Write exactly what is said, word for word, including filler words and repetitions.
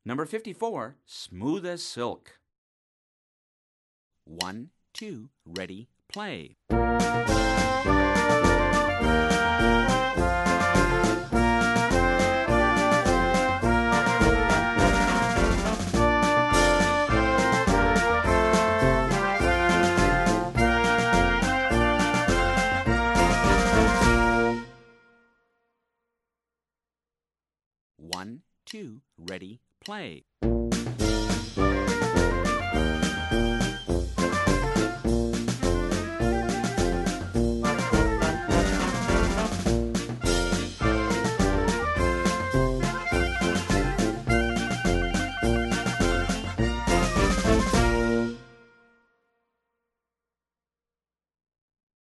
Number fifty-four, smooth as silk. One, two, ready, play. One, two, ready, play.